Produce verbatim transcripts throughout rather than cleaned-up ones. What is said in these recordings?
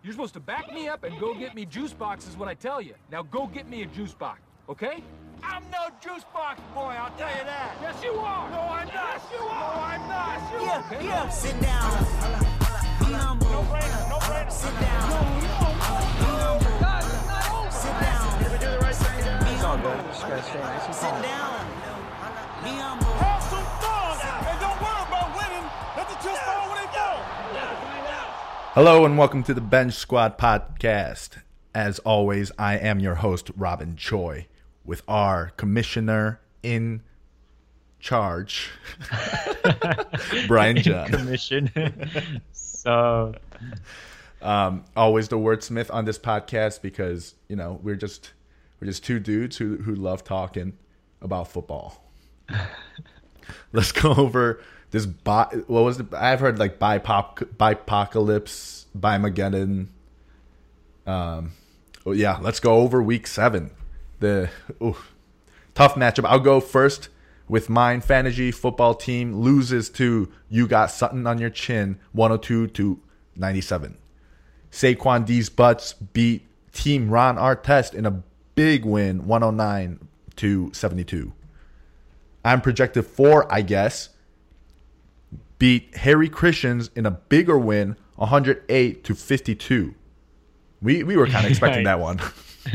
You're supposed to back me up and go get me juice boxes when I tell you. Now go get me a juice box, okay? I'm no juice box boy, I'll tell you that. Yes, you are. No, I'm not. Yes, you are. No, I'm not. Yes, you yeah, are. Okay? Yeah, Sit down. Be humble. No brainer, no brainer. Sit down. Be humble. Sit down. Did we do the right thing? It's all good. Just gotta stay nice and Sit calm. down. Be humble. Have some fun. And don't worry about winning. Let the chips fall when they fall. Hello and welcome to the Bench Squad podcast. As always, I am your host, Robin Choi, with our commissioner in charge, Brian John. Commission. so, um, always the wordsmith on this podcast because you know we're just we're just two dudes who who love talking about football. Let's go over this. Bi- what was it? I've heard like bipop, bipocalypse, bimageddon. Um, well, yeah, let's go over week seven. The ooh, tough matchup. I'll go first with mine. Fantasy football team loses to You Got Something on Your Chin, one oh two to ninety-seven. Saquon D's Butts beat Team Ron Artest in a big win, one oh nine to seventy-two. I'm projected four, I guess. Beat Harry Christians in a bigger win, one hundred eight to fifty-two. We we were kind of expecting that one.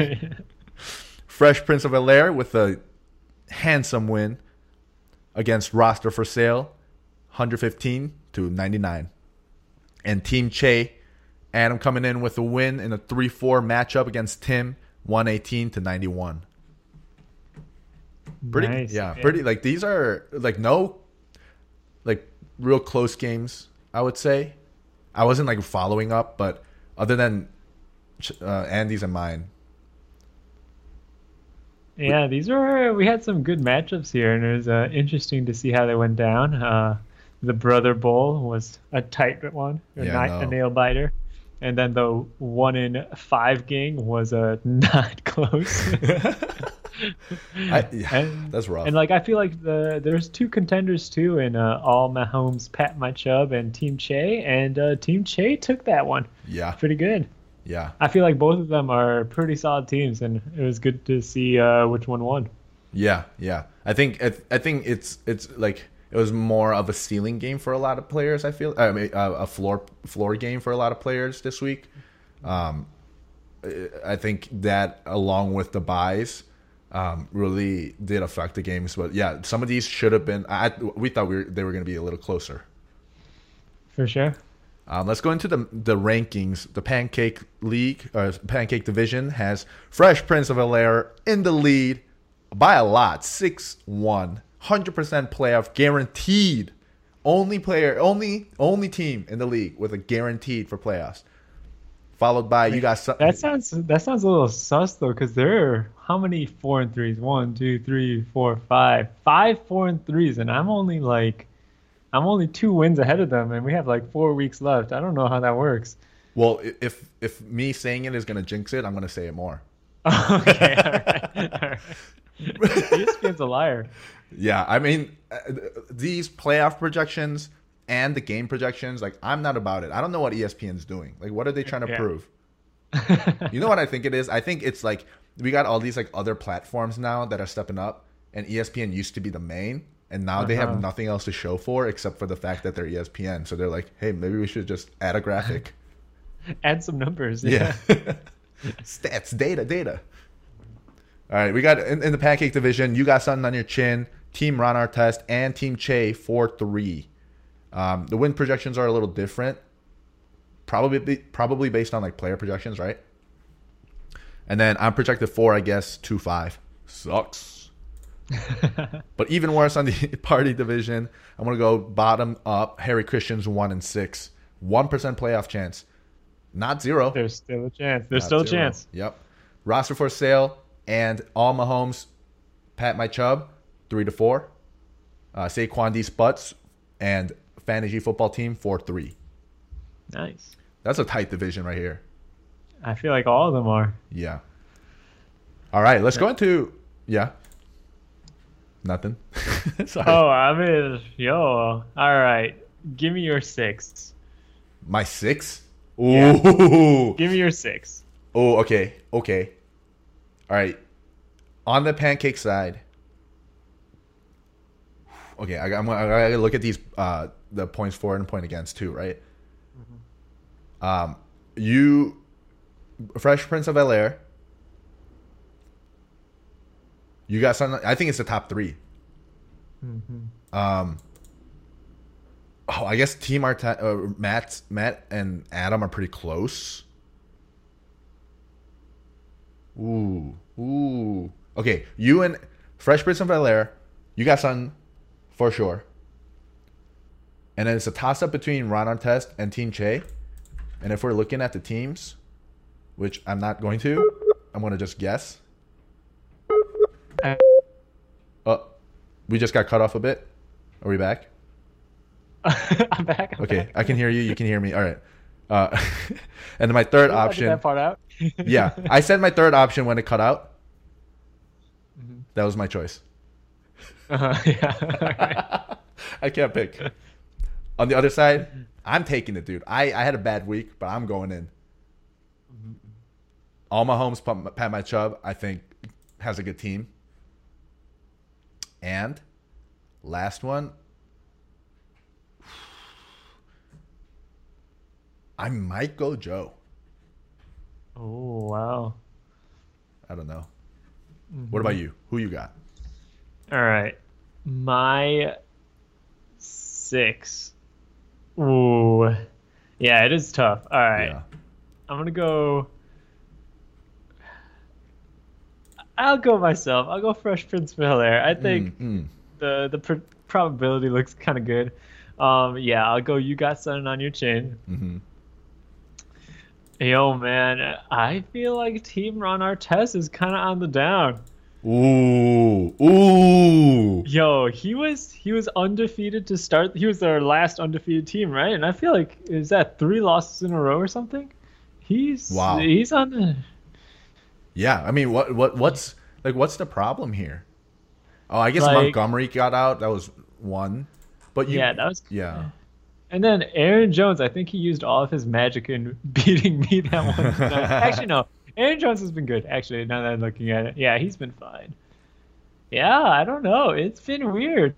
Fresh Prince of Bel-Air with a handsome win against Roster for Sale, one hundred fifteen to ninety-nine. And Team Che, Adam coming in with a win in a three four matchup against Tim, one eighteen to ninety-one. Pretty, nice. yeah, Yeah. pretty. Like these are like no, like real close games. I would say, I wasn't like following up, but other than uh, Andy's and mine, Yeah, these were, we had some good matchups here, and it was uh, interesting to see how they went down. Uh, the Brother Bowl was a tight one, a, Yeah, ni- no. a nail biter. And then the one in five game was uh, not close. I, yeah, And- that's rough. And like I feel like the there's two contenders too in uh, all Mahomes, Pat My Chubb, and Team Che, and uh, Team Che took that one yeah, pretty good. yeah, I feel like both of them are pretty solid teams, and it was good to see uh, which one won. yeah, yeah. I think I, I think it's it's like it was more of a ceiling game for a lot of players. I feel I mean uh, a floor floor game for a lot of players this week. Um, I think that along with the buys. Um, really did affect the games, but yeah, some of these should have been. I we thought we were, they were going to be a little closer. For sure. Um, let's go into the the rankings. The Pancake League, or Pancake Division, has Fresh Prince of Bel-Air in the lead by a lot, six one, one hundred percent playoff guaranteed. Only player, only only team in the league with a guaranteed for playoffs. Followed by you got some, That sounds that sounds a little sus though, because there are how many four and threes? One, two, three, four, five, five four and threes, and I'm only like, I'm only two wins ahead of them, and we have like four weeks left. I don't know how that works. well, if if me saying it is going to jinx it, I'm going to say it more. Okay, all right, all right. E S P N's a liar. Yeah, I mean, uh, these playoff projections and the game projections, like, I'm not about it. I don't know what E S P N's doing. Like, what are they trying to Yeah. prove? You know what I think it is? I think it's like we got all these like other platforms now that are stepping up, and E S P N used to be the main, and now they have Uh-huh. nothing else to show for except for the fact that they're E S P N. So they're like, hey, maybe we should just add a graphic. Add some numbers. Yeah. Stats, data, data. All right, we got in, in the Pancake Division, You Got Something on Your Chin, Team Ron Artest, and Team Che four three. Um, the win projections are a little different, probably probably based on like player projections, right? And then I'm projected four, I guess, two five. Sucks. But even worse on the Party Division, I'm gonna go bottom up. Harry Christians one and six, one percent playoff chance, not zero. There's still a chance. There's Not still a zero. chance. Yep. Roster for Sale and all Mahomes, Pat My Chubb, three to four. Uh, Saquon D's Butts and Fantasy Football Team four three. Nice. That's a tight division right here. I feel like all of them are. Yeah. All right, let's go into yeah. Nothing. Sorry. Oh, I mean, yo. All right. Give me your six. My six? Ooh. Give me your six. Oh, okay. Okay. All right. On the pancake side. Okay, I, I'm, I gotta look at these uh, the points for and point against too, right? Mm-hmm. Um, you, Fresh Prince of Bel Air. You got some. I think it's the top three. Mm-hmm. Um. Oh, I guess Team Arta- uh, Matt, Matt, and Adam are pretty close. Ooh, ooh. Okay, you and Fresh Prince of Bel Air, you got something for sure. And then it's a toss up between Ron Artest and Team Che. And if we're looking at the teams, which I'm not going to, I'm going to just guess. Oh, we just got cut off a bit. Are we back? I'm back. I'm okay, back. I can hear you. You can hear me. All right. Uh, and then my third Did I option. get that part out? Yeah, I said my third option when it cut out. Mm-hmm. That was my choice. Uh-huh, yeah. I can't pick. On the other side, I'm taking it, dude. I, I had a bad week, but I'm going in. Mm-hmm. All my homes, Pat My Chubb, I think, has a good team. And last one, I might go Joe. Oh, wow. I don't know. Mm-hmm. What about you? Who you got? All right. My six. Ooh. Yeah, it is tough. All right. Yeah. I'm going to go. I'll go myself. I'll go Fresh Prince of Bel Air. I think Mm, mm. the the pr- probability looks kind of good. Um, yeah, I'll go. You got something on your chin. Mm-hmm. Yo, man, I feel like Team Ron Artest is kind of on the down. Ooh, ooh. Yo, he was he was undefeated to start. He was their last undefeated team, right? And I feel like is that three losses in a row or something? He's Wow. He's on the. Yeah, I mean, what what what's like what's the problem here? Oh, I guess Like- Montgomery got out. That was one, but you, Yeah, that was. yeah. And then Aaron Jones, I think he used all of his magic in beating me that one night. Actually, no. Aaron Jones has been good, actually, now that I'm looking at it. Yeah, he's been fine. Yeah, I don't know. It's been weird.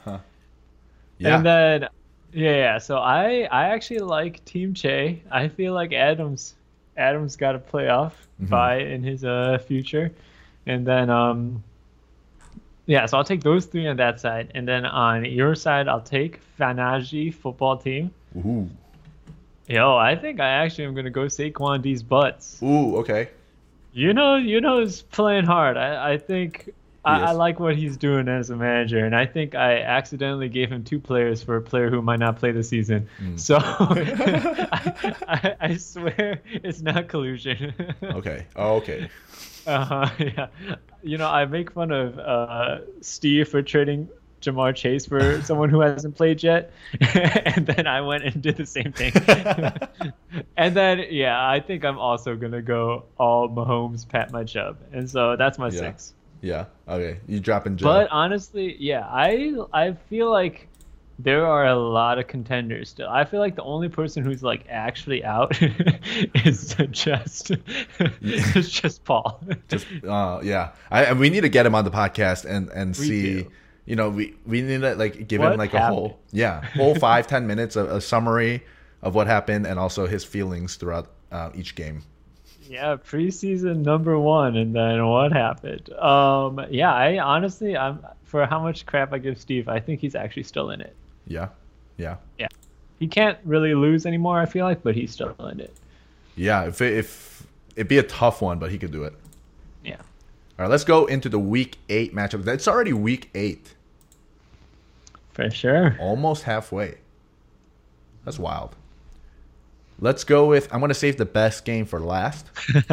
Yeah. And then, yeah, yeah. So I, I actually like Team Che. I feel like Adams, Adams got a playoff Mhm. bye in his uh future, and then um, yeah. So I'll take those three on that side, and then on your side, I'll take Fanaji football team. Ooh, Yo, I think I actually am gonna go Saquon D's butts. ooh, okay. You know, you know, he's playing hard. I, I think I, I is. like what he's doing as a manager, and I think I accidentally gave him two players for a player who might not play the season. Mm. So I, I, I swear it's not collusion. Okay. Oh, okay. Uh-huh, yeah. You know, I make fun of uh, Steve for trading Jamar Chase for someone who hasn't played yet, and then I went and did the same thing. And then, yeah, I think I'm also gonna go all Mahomes, Pat My Chubb, and so that's my Yeah. six. Yeah. Okay. You dropping Joe. But honestly, yeah, I I feel like there are a lot of contenders still. I feel like the only person who's like actually out is just is just Paul. Just uh, yeah. I and we need to get him on the podcast and and We see. do. You know, we we need to like give him What like a happened? whole yeah whole five ten minutes of a summary of what happened and also his feelings throughout uh, each game. Yeah, preseason number one, and then what happened? Um, yeah, I honestly, I'm for how much crap I give Steve, I think he's actually still in it. Yeah. Yeah. He can't really lose anymore, I feel like, but he's still in it. Yeah. If it, if it'd be a tough one, but he could do it. Yeah. All right, let's go into the week eight matchup. It's already week eight, For sure. almost halfway. That's wild. Let's go with. I'm going to save the best game for last.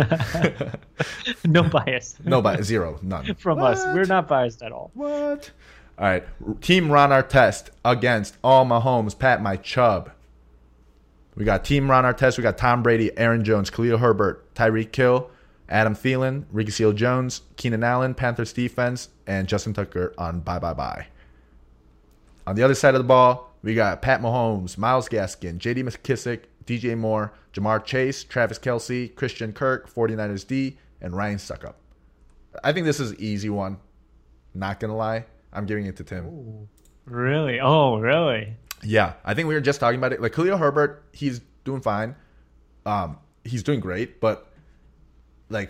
No bias. No, but zero, none. From What? us. We're not biased at all. What? All right, Team Ron Artest against all Mahomes, Pat My Chubb. We got Team Ron Artest. We got Tom Brady, Aaron Jones, Khalil Herbert, Tyreek Hill, Adam Thielen, Ricky Seals-Jones, Keenan Allen, Panthers defense, and Justin Tucker on bye bye bye. On the other side of the ball, we got Pat Mahomes, Myles Gaskin, J D McKissick, D J Moore, Jamar Chase, Travis Kelce, Christian Kirk, 49ers D, and Ryan Suckup. I think this is an easy one. Not going to lie. I'm giving it to Tim. Ooh, really? Oh, really? Yeah. I think we were just talking about it. Like, Khalil Herbert, he's doing fine. Um, he's doing great. But, like,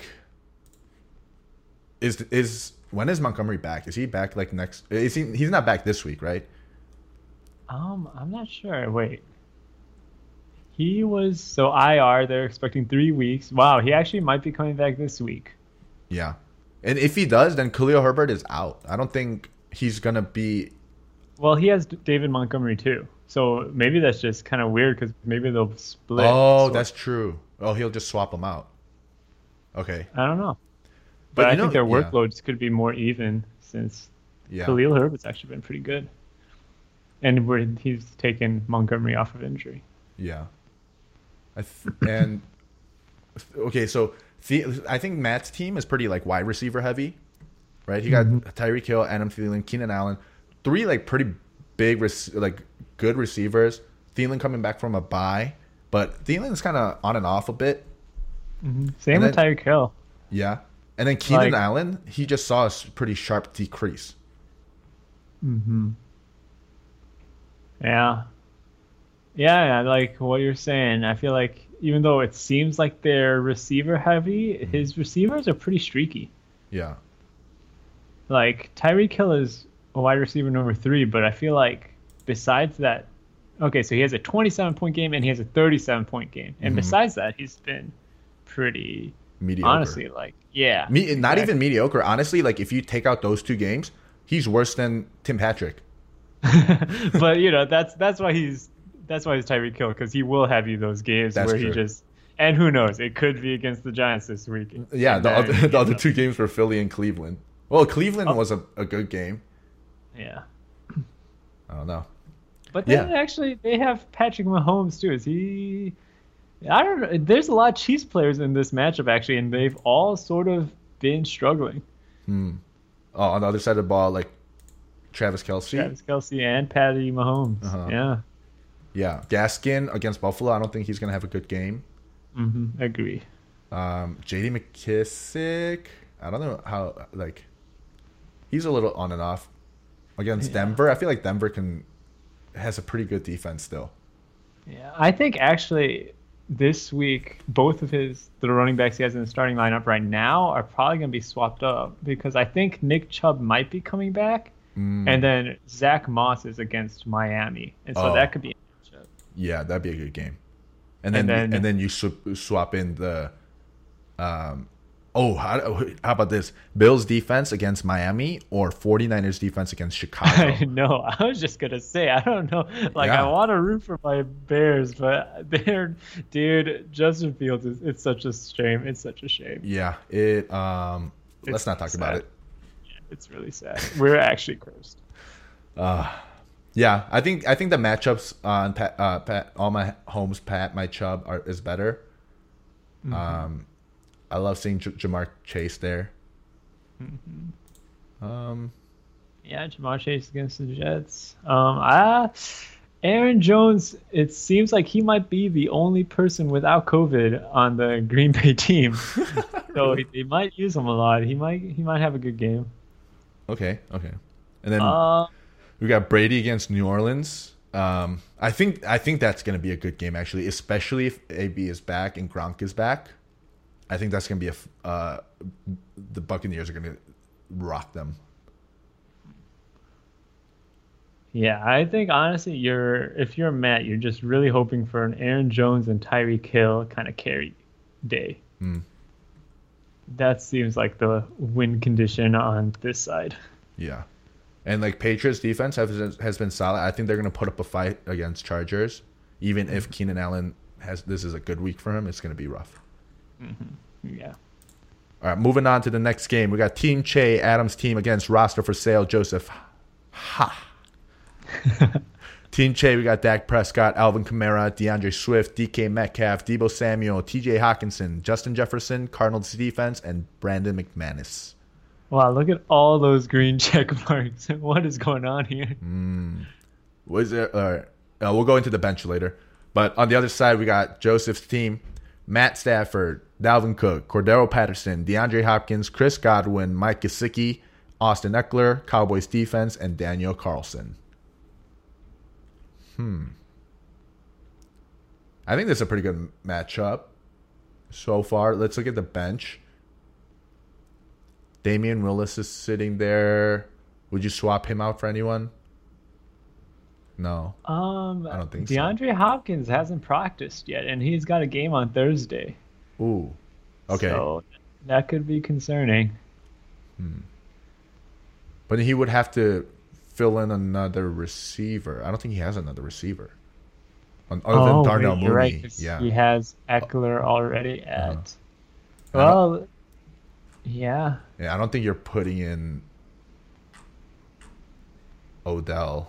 is is when is Montgomery back? Is he back, like, next? Is he? He's not back this week, right? Um, I'm not sure. Wait. He was so I R. They're expecting three weeks. Wow, he actually might be coming back this week. Yeah, and if he does, then Khalil Herbert is out. I don't think he's gonna be. Well, he has David Montgomery too, so maybe that's just kind of weird because maybe they'll split. Oh, so, that's true. Oh, he'll just swap them out. Okay, I don't know, but, but I you know, think their yeah. workloads could be more even since Yeah. Khalil Herbert's actually been pretty good, and we're, he's taken Montgomery off of injury. Yeah. I th- and okay, so the, I think Matt's team is pretty like wide receiver heavy, right? He got Mm-hmm. Tyreek Hill, Adam Thielen, Keenan Allen, three like pretty big, rec- like good receivers. Thielen coming back from a bye, but Thielen's kind of on and off a bit. Mm-hmm. Same And with then- Tyreek Hill. Yeah, and then Keenan Like- Allen, he just saw a s- pretty sharp decrease. Mm-hmm. Yeah. Yeah, yeah, like what you're saying. I feel like even though it seems like they're receiver heavy, his receivers are pretty streaky. Yeah, Like Tyreek Hill is a wide receiver number three, but I feel like besides that, okay, so he has a twenty-seven point game and he has a thirty-seven point game, and Mhm. besides that, he's been pretty mediocre. honestly like yeah, Me, not exactly. even mediocre. Honestly, like if you take out those two games, he's worse than Tim Patrick. But you know that's that's why he's that's why he's Tyreek Hill, because he will have you those games That's where he true. just and who knows, it could be against the Giants this week. Yeah, And the then, other, the you other know, two games were Philly and Cleveland. Well, Cleveland Oh. was a, a good game. Yeah, I don't know. but then Yeah. actually they have Patrick Mahomes too. Is he? I don't know. There's a lot of Chiefs players in this matchup actually, and they've all sort of been struggling. Oh, on the other side of the ball, like Travis Kelce. Travis Kelce and Patty Mahomes. Uh-huh. Yeah, Yeah, Gaskin against Buffalo. I don't think he's gonna have a good game. hmm agree. Um, J D McKissick. I don't know how. Like, he's a little on and off against Yeah. Denver. I feel like Denver can has a pretty good defense still. Yeah, I think actually this week both of his the running backs he has in the starting lineup right now are probably going to be swapped up because I think Nick Chubb might be coming back, Mm, and then Zach Moss is against Miami, and so Oh. that could be. a matchup. yeah, that'd be a good game. And then And and then- then, you sw- swap in the. Um, oh, how, how about this? Bills defense against Miami or 49ers defense against I Chicago? know. I was just gonna say I don't know. Like Yeah. I want to root for my Bears, but they're dude. Justin Fields is it's such a shame. It's such a shame. Yeah, it. Um, let's It's not talk about sad. it. It's really sad. We're actually cursed. Yeah, I think I think the matchups on Pat, uh, Pat, all my homes, Pat, my Chubb are is better. Mm-hmm. Um, I love seeing J- Jamar Chase there. Mm-hmm. Um, Yeah, Jamar Chase against the Jets. Um, I, Aaron Jones. It seems like he might be the only person without COVID on the Green Bay team, so they might use him a lot. He might he might have a good game. okay, okay, and then Uh, we got Brady against New Orleans. Um, I think I think that's gonna be a good game actually, especially if A B is back and Gronk is back. I think that's gonna be a f- uh, the Buccaneers are gonna rock them. yeah, I think honestly, you're if you're Matt, you're just really hoping for an Aaron Jones and Tyreek Hill kind of carry day. Hmm. That seems like the win condition on this side. Yeah. And like Patriots defense has has been solid. I think they're going to put up a fight against Chargers. Even if Keenan Allen has this is a good week for him, it's going to be rough. Yeah. All right, moving on to the next game. We got Team Che Adams team against roster for sale Joseph. Ha. Team Che, we got Dak Prescott, Alvin Kamara, DeAndre Swift, D K Metcalf, Debo Samuel, T J Hawkinson, Justin Jefferson, Cardinals defense, and Brandon McManus. Wow, look at all those green check marks. What is going on here? Was there? Uh, uh, we'll go into the bench later. But on the other side, we got Joseph's team: Matt Stafford, Dalvin Cook, Cordero Patterson, DeAndre Hopkins, Chris Godwin, Mike Gesicki, Austin Eckler, Cowboys defense, and Daniel Carlson. Hmm. I think this is a pretty good matchup so far. Let's look at the bench. Damian Willis is sitting there. Would you swap him out for anyone? No. Um, I don't think so. DeAndre Hopkins hasn't practiced yet, and he's got a game on Thursday. Ooh. Okay. So that could be concerning. Hmm. But he would have to fill in another receiver. I don't think he has another receiver. Other oh, than Darnell wait, Mooney. you're right, 'cause yeah. he has Eckler already at. Uh-huh. Well, yeah. Yeah, I don't think you're putting in Odell.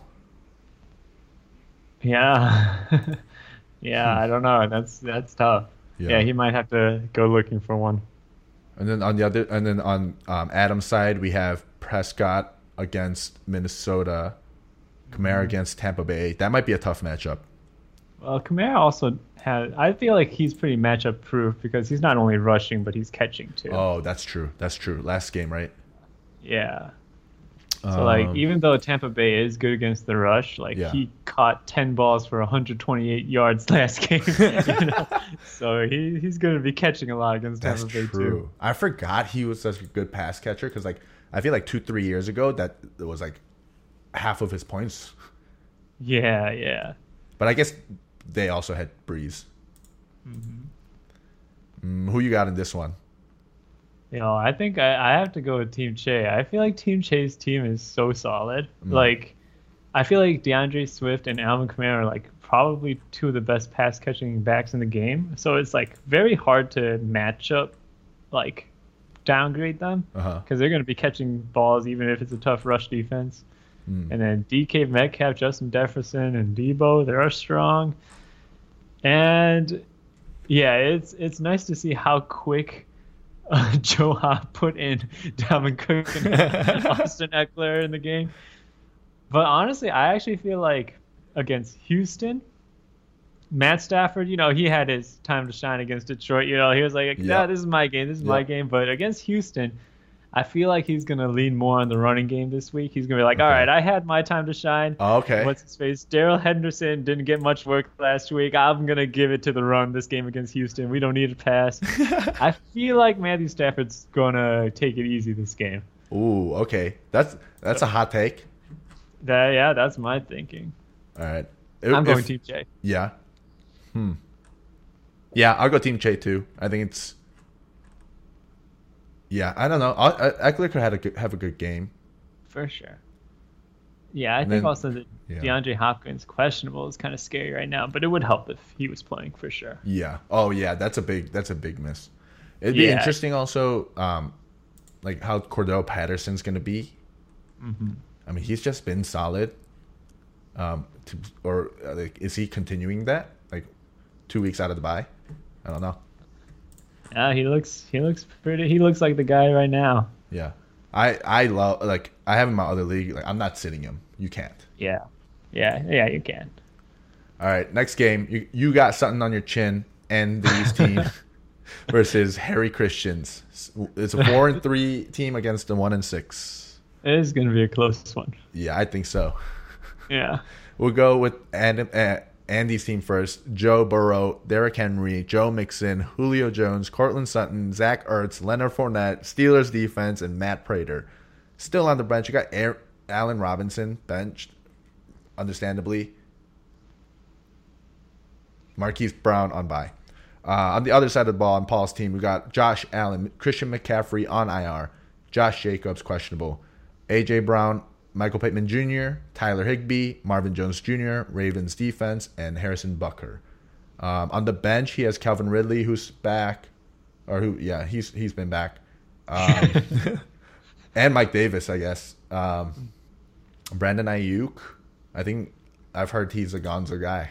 Yeah. yeah, I don't know. That's that's tough. Yeah. Yeah, he might have to go looking for one. And then on the other, and then on um, Adam's side, we have Prescott against Minnesota, Kamara against Tampa Bay. That might be a tough matchup. Well, Kamara also had. I feel like he's pretty matchup proof because he's not only rushing but he's catching too. Oh, that's true. That's true. Last game, right? Yeah. So Um, like, even though Tampa Bay is good against the rush, like Yeah. he caught ten balls for one hundred twenty-eight yards last game. you know? So he he's going to be catching a lot against That's Tampa Bay true. too. I forgot he was such a good pass catcher because, like, I feel like two, three years ago that it was like half of his points. Yeah, yeah. But I guess they also had Breeze. Mm, who you got in this one? You know, I think I, I have to go with Team Che. I feel like Team Che's team is so solid. Mm. Like, I feel like DeAndre Swift and Alvin Kamara are like probably two of the best pass catching backs in the game. So it's like very hard to match up, like downgrade them Uh-huh. because they're going to be catching balls even if it's a tough rush defense. Mm. And then D K Metcalf, Justin Jefferson, and Debo, they are strong. And yeah, it's it's nice to see how quick uh, Joe Ha put in Dalvin Cook and Austin Eckler in the game. But honestly, I actually feel like against Houston, Matt Stafford, you know, he had his time to shine against Detroit. You know, he was like, yeah, Yeah. this is my game. This is Yeah. my game. But against Houston, I feel like he's going to lean more on the running game this week. He's going to be like, all Okay. right, I had my time to shine. Oh, okay. What's his face? Daryl Henderson didn't get much work last week. I'm going to give it to the run this game against Houston. We don't need a pass. I feel like Matthew Stafford's going to take it easy this game. Ooh, okay. That's that's a hot take. That, yeah, that's my thinking. All right. I'm If- going Team J. Yeah. Hmm. Yeah, I'll go Team Che too. I think it's. Yeah, I don't know. I, I, Eckler could have a good, have a good game. For sure. Yeah, I And think then- also that yeah. DeAndre Hopkins questionable is kind of scary right now, but it would help if he was playing for sure. Yeah. Oh yeah, that's a big that's a big miss. It'd be Yeah. interesting also, um, like how Cordell Patterson's gonna be. Mm-hmm. I mean, he's just been solid. Um, to, or uh, like, is he continuing that? Like, two weeks out of the bye? I don't know. Yeah, he looks he looks pretty. He looks like the guy right now. Yeah, I I love like I have in my other league. Like, I'm not sitting him. You can't. Yeah, yeah, yeah. You can. All right, next game. You you got something on your chin, and these team versus Harry Christians. It's a four and three team against the one and six. It is going to be a close one. Yeah, I think so. Yeah. We'll go with Andy, uh, Andy's team first. Joe Burrow, Derrick Henry, Joe Mixon, Julio Jones, Cortland Sutton, Zach Ertz, Leonard Fournette, Steelers defense, and Matt Prater. Still on the bench, you got Aaron, Allen Robinson benched, understandably. Marquise Brown on bye. Uh, on the other side of the ball, on Paul's team, we got Josh Allen, Christian McCaffrey on I R, Josh Jacobs questionable, A J Brown, Michael Pittman Junior, Tyler Higbee, Marvin Jones Junior, Ravens defense, and Harrison Butker. Um, on the bench, he has Calvin Ridley, who's back, or who? Yeah, he's he's been back, um, and Mike Davis, I guess. Um, Brandon Ayuk, I think I've heard he's a Gonzo guy.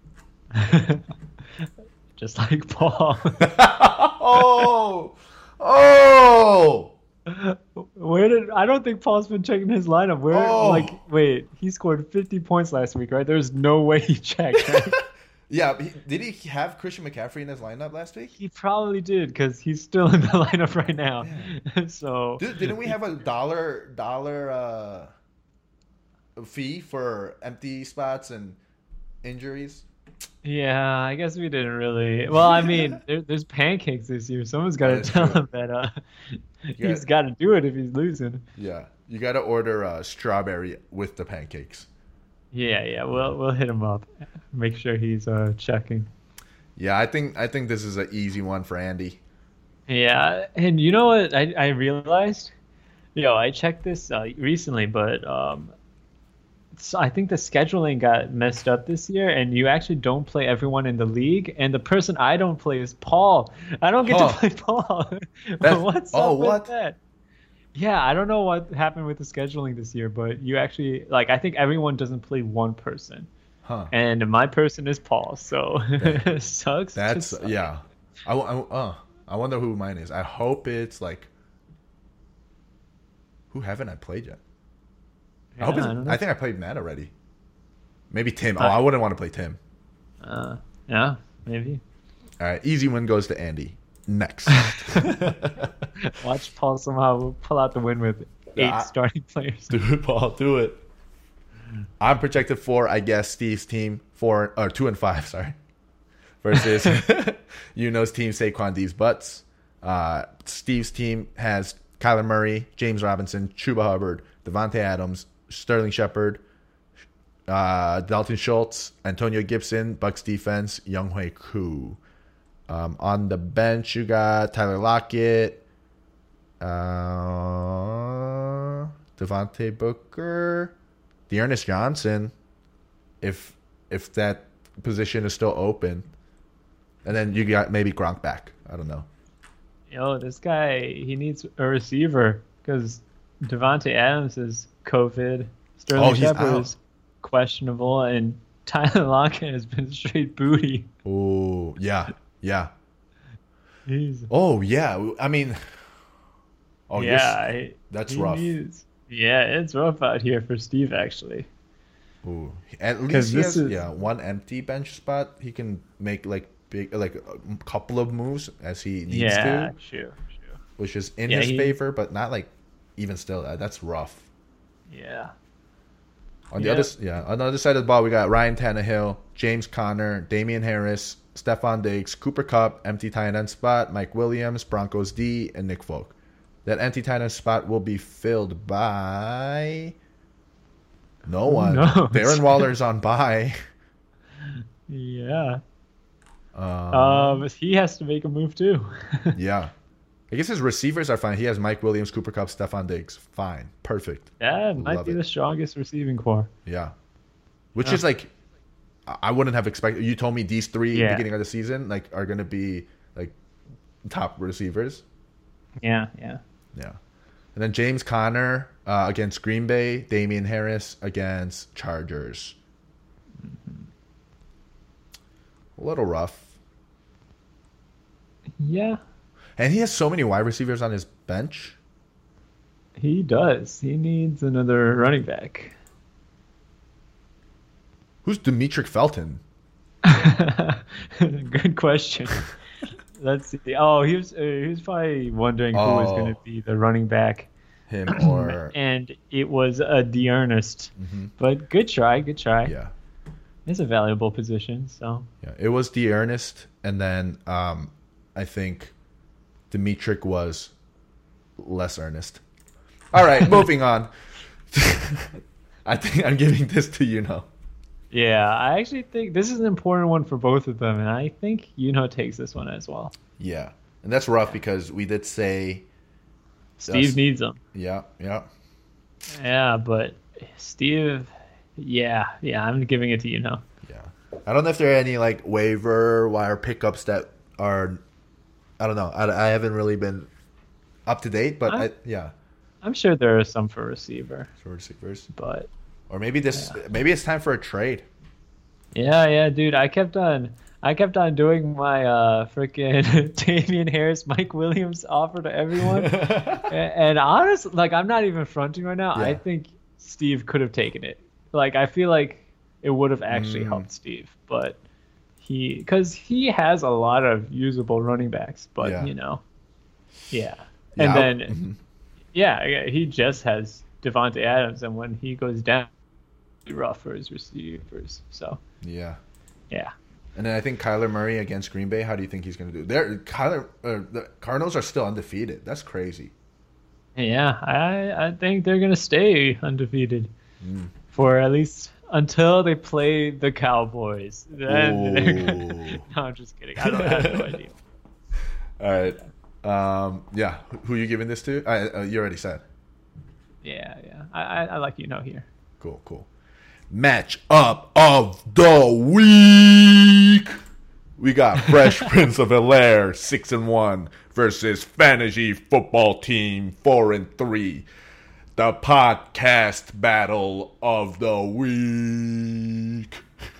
Just like Paul. oh, oh. Where did I don't think Paul's been checking his lineup. Where Oh. like wait, he scored fifty points last week, right? There's no way he checked. Right? Yeah, he, did he have Christian McCaffrey in his lineup last week? He probably did because he's still in the lineup right now. Yeah. So Dude, didn't we have a dollar dollar uh, fee for empty spots and injuries? Yeah, I guess we didn't really. Well, I mean, there, there's pancakes this year. Someone's got to That's tell true. him that uh, Yeah. he's got to do it if he's losing. Yeah, you got to order uh, strawberry with the pancakes. Yeah, yeah, we'll we'll hit him up. Make sure he's uh checking. Yeah, I think I think this is an easy one for Andy. Yeah, and you know what I I realized? Yo, I checked this uh, recently, but um, so I think the scheduling got messed up this year, and you actually don't play everyone in the league. And the person I don't play is Paul. I don't get Huh. to play Paul. That's- What's oh, up with what? that? Yeah, I don't know what happened with the scheduling this year, but you actually like I think everyone doesn't play one person, Huh. and my person is Paul. So sucks. to That's suck. yeah. I, I, uh, I wonder who mine is. I hope it's like who haven't I played yet? I hope Yeah, it's, I I, don't know. think I played Matt already. Maybe Tim. Oh, Uh, I wouldn't want to play Tim. Uh, yeah, maybe. All right, easy win goes to Andy. Next. Watch Paul somehow pull out the win with eight Yeah, I- starting players. Do it, Paul. Do it. I'm projected for, I guess, Steve's team four or two and five. Sorry, versus Yuno's team Saquon D's butts. Uh, Steve's team has Kyler Murray, James Robinson, Chuba Hubbard, Devontae Adams, Sterling Shepard, uh, Dalton Schultz, Antonio Gibson, Bucks defense, Younghoe Koo. Um, on the bench, you got Tyler Lockett, uh, Devontae Booker, Dearness Johnson, if if that position is still open, and then you got maybe Gronk back. I don't know. Yo, this guy, he needs a receiver because Devontae Adams is COVID. Sterling Oh, he's Shepard out. is questionable, and Tyler Lockett has been straight booty. Oh yeah, yeah. He's Oh yeah. I mean, oh yeah, yeah. I- That's he rough. needs- yeah, it's rough out here for Steve actually. Ooh. At 'Cause least he this has is- yeah one empty bench spot. He can make like big like a couple of moves as he needs Yeah, to, sure, sure. which is in Yeah, his he- favor, but not like even still. uh, That's rough. Yeah. On the Yeah. other s- yeah, on the other side of the ball, we got Ryan Tannehill, James Conner, Damian Harris, Stephon Diggs, Cooper Kupp, empty tight end spot, Mike Williams, Broncos D, and Nick Folk. That empty tight end spot will be filled by no one. knows? Darren Waller's on bye. Yeah. Um, Um, he has to make a move too. yeah. I guess his receivers are fine. He has Mike Williams, Cooper Kupp, Stephon Diggs. Fine. Perfect. That might Love be it. the strongest receiving core. Yeah. Which Yeah. is like, I I wouldn't have expected. You told me these three Yeah. beginning of the season like are going to be like top receivers. Yeah, yeah. Yeah. And then James Conner uh, against Green Bay, Damian Harris against Chargers. A little rough. Yeah, And he has so many wide receivers on his bench. he does. He needs another running back. Who's Demetric Felton? Good question. Let's see. Oh, he was uh, he was probably wondering who was going Oh. to be the running back, Him or and it was a D'Ernest. But good try, good try. yeah, It's a valuable position. So yeah. It was D'Ernest, and then um, I think Demetric was less earnest. All right, moving on. I think I'm giving this to you now. yeah, I actually think this is an important one for both of them, and I think Yuno takes this one as well. Yeah, and that's rough because we did say, Steve Yes. needs them. yeah, yeah. Yeah, but Steve, yeah, yeah, I'm giving it to Yuno. Yeah. I don't know if there are any like waiver wire pickups that are, I don't know. I, I haven't really been up to date, but I- I, yeah. I'm sure there are some for receiver, For receivers. but Or maybe this, maybe it's time for a trade. yeah, yeah, dude, I kept on, I kept on doing my uh freaking Damian Harris, Mike Williams offer to everyone, and, and honestly, like I'm not even fronting right now. I Yeah. think Steve could have taken it. Like I feel like it would have actually Mm. helped Steve, but he because he has a lot of usable running backs, but Yeah. you know, yeah. Yeah, And I- then mhm. yeah, yeah, he just has Devontae Adams, and when he goes down, it's rough for his receivers. So Yeah. yeah. And then I think Kyler Murray against Green Bay. How do you think he's going to do? They're, Kyler, uh, the Cardinals are still undefeated. That's crazy. Yeah, I I think they're gonna stay undefeated Mm. for at least until they play the Cowboys. Then they're gonna... Ooh. No, I'm just kidding. I don't I have no idea. All right. Um, yeah. Who- Who are you giving this to? I, uh, you already said. Yeah, yeah. I, I I like you know here. Cool, cool. Match up of the week. We got Fresh Prince of Bel-Air six and one versus Fantasy Football Team four and three. The podcast battle of the week.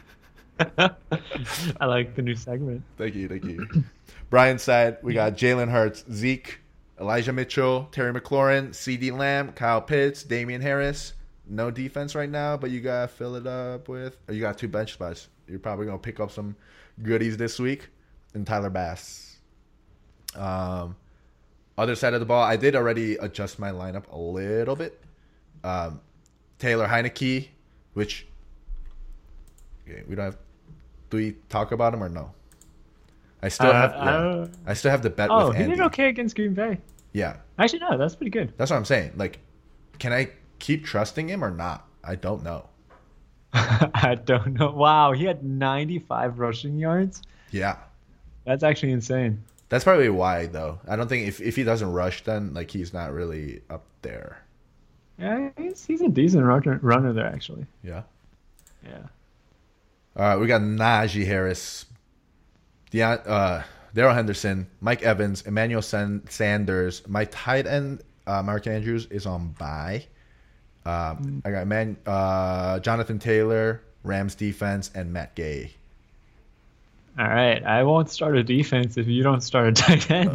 I like the new segment. Thank you, thank you. Brian's side, we got Jalen Hurts, Zeke, Elijah Mitchell, Terry McLaurin, CeeDee Lamb, Kyle Pitts, Damian Harris. No defense right now, but you gotta fill it up with. Or you got two bench spots. You're probably gonna pick up some goodies this week. And Tyler Bass. Um, other side of the ball, I did already adjust my lineup a little bit. Um, Taylor Heineke, which okay, we don't have. Do we talk about him or no? I still Uh, have. I yeah. don't- I still have the bet Oh, with he Andy. did okay against Green Bay. Yeah, Actually, no, that's pretty good. that's what I'm saying. Like, can I keep trusting him or not? I don't know. I don't know. Wow, he had ninety-five rushing yards. Yeah, That's actually insane. that's probably why though. I don't think if if he doesn't rush, then like he's not really up there. Yeah, he's, he's a decent runner, runner there, actually. Yeah. Yeah. All right, we got Najee Harris, Deion, uh, Darrell Henderson, Mike Evans, Emmanuel San- Sanders. My tight end, uh, Mark Andrews, is on bye. Um, I got Man, uh, Jonathan Taylor, Rams defense, and Matt Gay. All right, I won't start a defense if you don't start a tight end.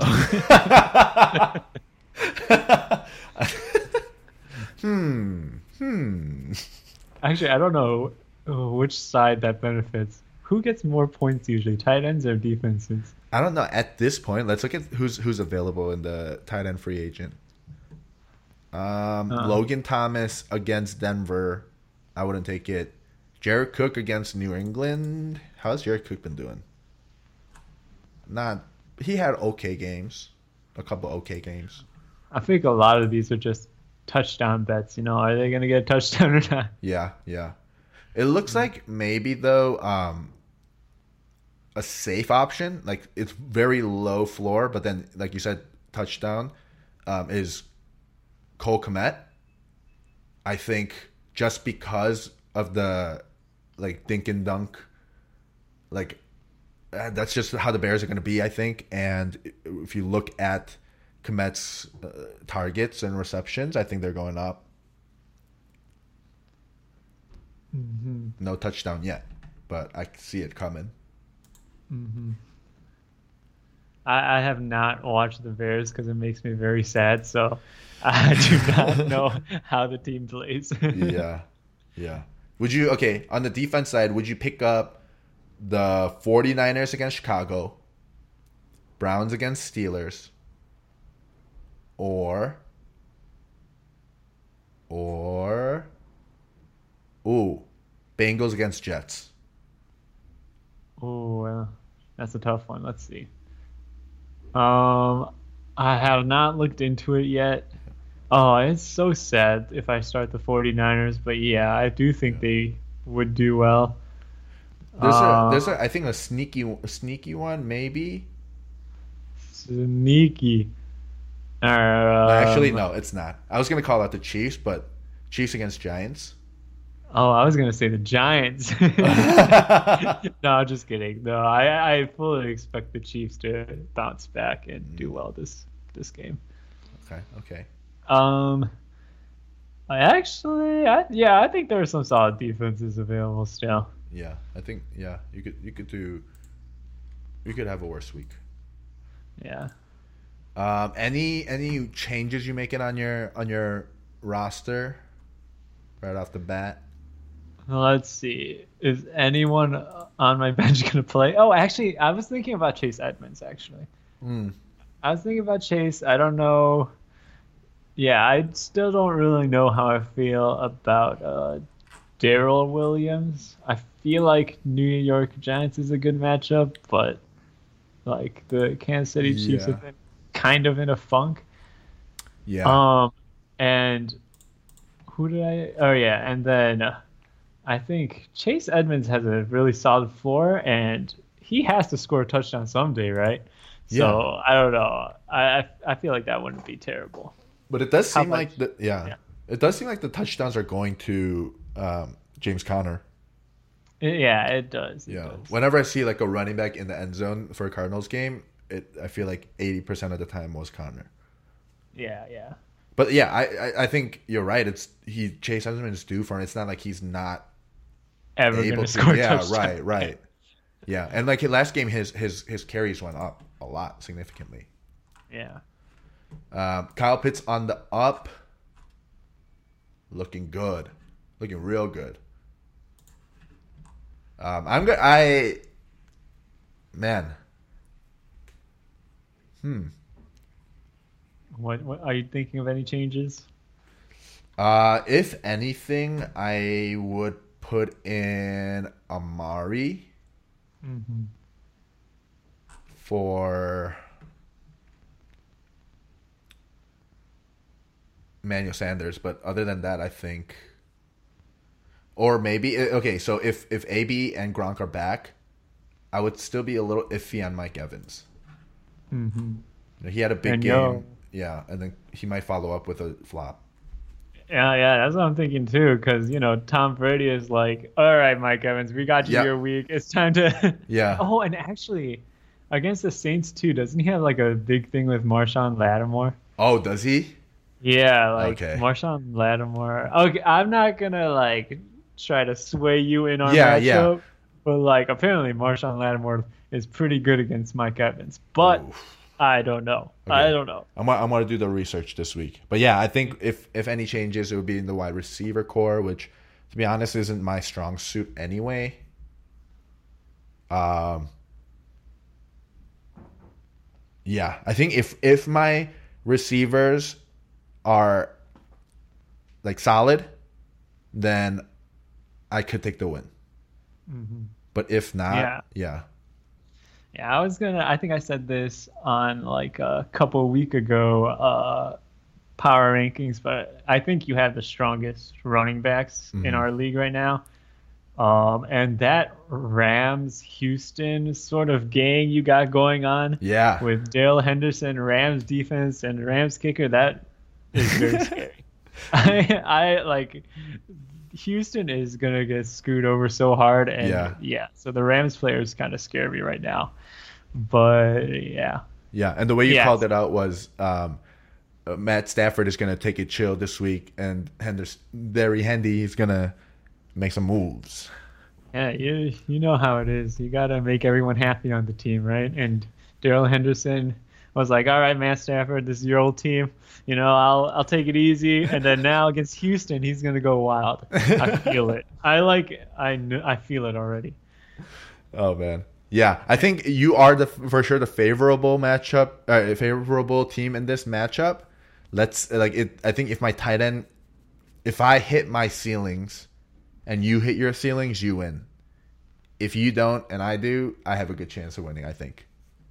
Hmm. Hmm. Actually, I don't know uh, which side that benefits. Who gets more points usually, tight ends or defenses? I don't know. At this point, let's look at who's who's available in the tight end free agent. Um, Uh-uh. Logan Thomas against Denver. I wouldn't take it. Jared Cook against New England. How's Jared Cook been doing? Not. He had okay games. A couple okay games. I think a lot of these are just touchdown bets. You know, are they gonna get a touchdown or not? Yeah, yeah. It looks like maybe though, um, a safe option. Like it's very low floor, but then like you said, touchdown, um, is Cole Kmet. I think just because of the like dink and dunk, like uh, that's just how the Bears are going to be. I think, and if you look at Kmet's uh, targets and receptions, I think they're going up. Mm-hmm. No touchdown yet, but I see it coming. Mm-hmm. I, I have not watched the Bears because it makes me very sad. So I do not know how the team plays. Yeah, yeah. Would you, okay, on the defense side, would you pick up the 49ers against Chicago, Browns against Steelers, or, or, ooh, Bengals against Jets? Oh, well, that's a tough one. Let's see. Um, I have not looked into it yet. Oh, it's so sad if I start the 49ers, but yeah, I do think they would do well. There's Uh, a, there's a, I think a sneaky, a sneaky one, maybe. Sneaky. Uh, Actually, no, it's not. I was gonna call out the Chiefs, but Chiefs against Giants. Oh, I was gonna say the Giants. No, just kidding. No, I I fully expect the Chiefs to bounce back and do well this this game. Okay, okay. Um, I actually, I, yeah, I think there are some solid defenses available still. Yeah, I think yeah, you could you could do. You could have a worse week. Yeah. Um, any any changes you making on your on your roster right off the bat? Let's see. Is anyone on my bench going to play? Oh, actually, I was thinking about Chase Edmonds, actually. Mm. I was thinking about Chase. I don't know. Yeah, I still don't really know how I feel about uh, Daryl Williams. I feel like New York Giants is a good matchup, but like the Kansas City Chiefs Yeah. have been kind of in a funk. Yeah. Um, and who did I? Oh yeah, and then uh, I think Chase Edmonds has a really solid floor, and he has to score a touchdown someday, right? So Yeah. I don't know. I, I I feel like that wouldn't be terrible. But it does How seem about- like the yeah, yeah. it does seem like the touchdowns are going to um, James Conner. Yeah, it does. It Yeah. does. Whenever I see like a running back in the end zone for a Cardinals game, it I feel like eighty percent of the time was Conner. Yeah, yeah. But yeah, I, I I think you're right. It's he Chase Edmonds is due for, and it's not like he's not Ever able gonna to. score a Yeah, touchdown. right, right. Yeah, and like last game, his his his carries went up a lot significantly. Yeah. Um, Kyle Pitts on the up, looking good, looking real good. Um, I'm good. I man, hmm. What, what are you thinking of any changes? Uh, if anything, I would put in Amari Mm-hmm. for Emmanuel Sanders, but other than that, I think, or maybe okay. So if if A B and Gronk are back, I would still be a little iffy on Mike Evans. Mm-hmm. He had a big And game, yo- yeah, and then he might follow up with a flop. Yeah, yeah, that's what I'm thinking too. Because you know, Tom Brady is like, "All right, Mike Evans, we got you Yeah. your week. It's time to." Yeah. Oh, and actually, against the Saints too, doesn't he have like a big thing with Marshawn Lattimore? Oh, does he? Yeah, like Okay. Marshawn Lattimore. Okay, I'm not gonna like try to sway you in our Yeah, matchup, yeah. but like apparently Marshawn Lattimore is pretty good against Mike Evans. But Oof. I don't know. I Okay. don't know. I'm, I'm going to do the research this week. But yeah, I think if if any changes, it would be in the wide receiver core, which, to be honest, isn't my strong suit anyway. Um. Yeah, I think if if my receivers are like solid, then I could take the win. But if not, Yeah. yeah. Yeah, I was gonna. I think I said this on like a couple of week ago uh, power rankings, but I think you have the strongest running backs in Mhm. our league right now. Um, and that Rams Houston sort of gang you got going on Yeah. with Dale Henderson, Rams defense, and Rams kicker, that is very scary. I, I like Houston is gonna get screwed over so hard, and Yeah. yeah, so the Rams players kind of scare me right now. But yeah, Yeah, and the way you Yes. called it out was um, uh, Matt Stafford is going to take it chill this week, and Henderson, Derry Hendy, he's going to make some moves. yeah, you you know how it is. You gotta make everyone happy on the team, right? And Daryl Henderson was like, "All right, Matt Stafford, this is your old team. You know, I'll I'll take it easy." And then now against Houston, he's gonna go wild. I feel it. I like. I kn- I feel it already. Oh man, yeah, I think you are the for sure the favorable matchup, uh, favorable team in this matchup. Let's like it. I think if my tight end, if I hit my ceilings, and you hit your ceilings, you win. If you don't and I do, I have a good chance of winning. I think.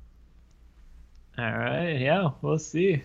All right. Yeah, we'll see.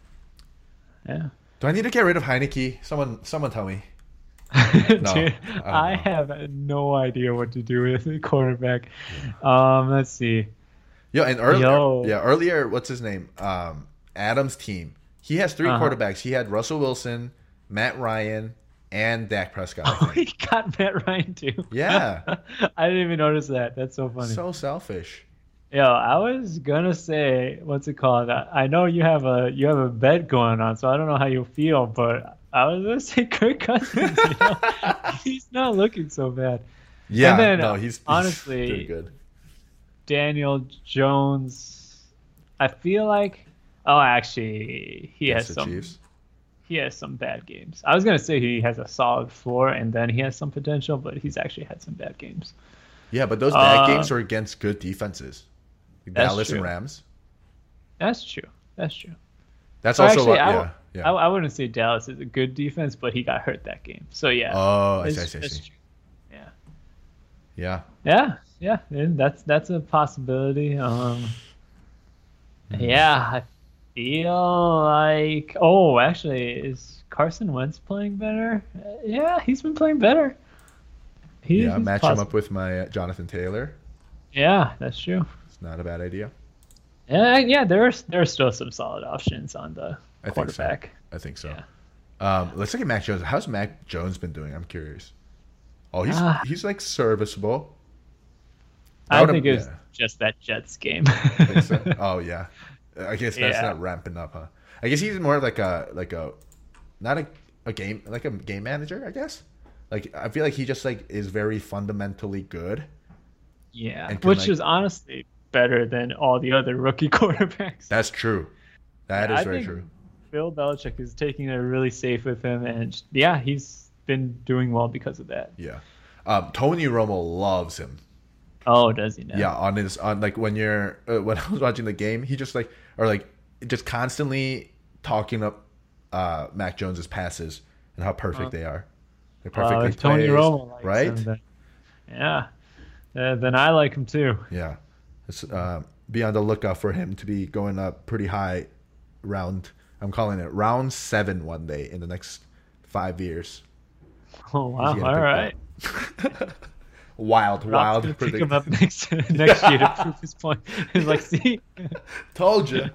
Yeah. Do I need to get rid of Heineke? Someone, someone tell me. Dude, I don't I know. have no idea what to do with the quarterback. Um, let's see. Yo, and earlier, Yo. yeah, earlier, what's his name? Um, Adam's team. He has three Uh-huh. quarterbacks. He had Russell Wilson, Matt Ryan, and Dak Prescott. I Oh, think. he got Matt Ryan too. Yeah. I didn't even notice that. That's so funny. So selfish. Yo, I was gonna say, what's it called? I, I know you have a you have a bet going on, so I don't know how you feel, but I was gonna say Kirk Cousins. You know? He's not looking so bad. Yeah, And then, no, he's, he's honestly, doing good. Daniel Jones, I feel like. Oh, actually, he Yes, has the some. Chiefs. he has some bad games. I was gonna say he has a solid floor and then he has some potential, but he's actually had some bad games. Yeah, but those bad Uh, games are against good defenses. Like That's Dallas and true. Rams. That's true. That's true. That's So also actually, what, I, yeah. yeah. I, I wouldn't say Dallas is a good defense, but he got hurt that game. So yeah. oh, I see, I It's- see, I it's see. true. Yeah. Yeah. Yeah, yeah, and that's that's a possibility. Um, Hmm. yeah, I feel like oh, actually, is Carson Wentz playing better? Uh, yeah, he's been playing better. He, Yeah, he's match him possi- up with my uh, Jonathan Taylor. Yeah, that's true. It's not a bad idea. Yeah, yeah, there are there are still some solid options on the I think so. quarterback. I think so. Yeah. Um, let's look at Mac Jones. How's Mac Jones been doing? I'm curious. Oh, he's Ah. he's like serviceable. I would've- think it was yeah. just that Jets game. Think so? Oh yeah, I guess that's Yeah. not ramping up, huh? I guess he's more of like a like a not a, a game like a game manager. I guess. Like I feel like he just like is very fundamentally good. Yeah, And can, which like- is honestly better than all the other rookie quarterbacks. That's true. That is I very think true. Bill Belichick is taking it really safe with him, and yeah, he's been doing well because of that. Yeah. Um, Tony Romo loves him. Oh, does he now? Yeah, on his on like when you're uh, when I was watching the game, he just like or like just constantly talking up uh, Mac Jones's passes and how perfect they are. They're Well, perfectly if Tony placed, Romo likes right? him, then, yeah, uh, then I like him too. Yeah, it's, uh, be on the lookout for him to be going up pretty high, round. I'm calling it round seven one day in the next five years. Oh wow! He's All getting right, picked up. wild, Rob's wild gonna pick prediction. him up next next year to prove his point. He's like, see. Told you.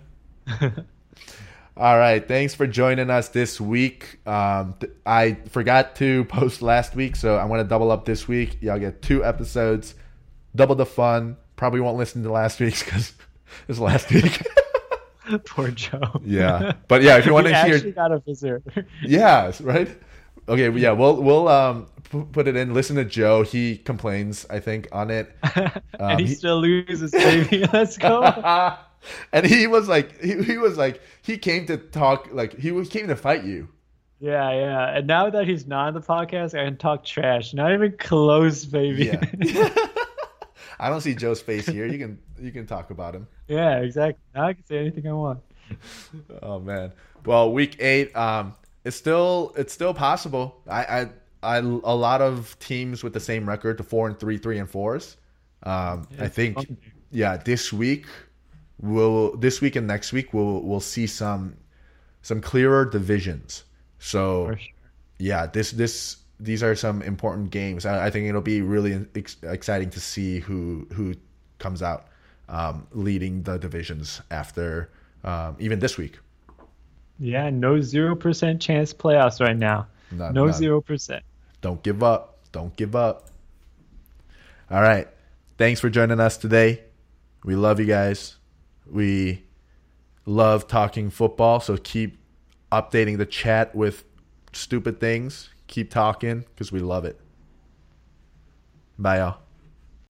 All right. Thanks for joining us this week. Um, th- I forgot to post last week, so I'm going to double up this week. Y'all get two episodes, double the fun. Probably won't listen to last week's because it's last week. Poor Joe. Yeah. But yeah, if you want He to hear. actually got a visitor. Yeah, right? Okay, yeah, we'll we'll um p- put it in. Listen to Joe. He complains, I think, on it. and Um, he, he- still loses, baby. Let's go. And he was like, he, he was like, he came to talk, like he was came to fight you. Yeah, yeah. And now that he's not on the podcast, I can talk trash. Not even close, baby. Yeah. I don't see Joe's face here. You can you can talk about him. Yeah, exactly. Now I can say anything I want. Oh man. Well, week eight, um, it's still it's still possible. I I, I a lot of teams with the same record, the four and three, three and fours. Um, I it's think, fun. yeah, this week we'll this week and next week we'll we'll see some some clearer divisions. So For sure. yeah, this this these are some important games. I, I think it'll be really ex- exciting to see who who comes out um, leading the divisions after um, even this week. Yeah, no zero percent chance playoffs right now. None, no none. zero percent. Don't give up. Don't give up. All right. Thanks for joining us today. We love you guys. We love talking football, so keep updating the chat with stupid things. Keep talking because we love it. Bye, y'all.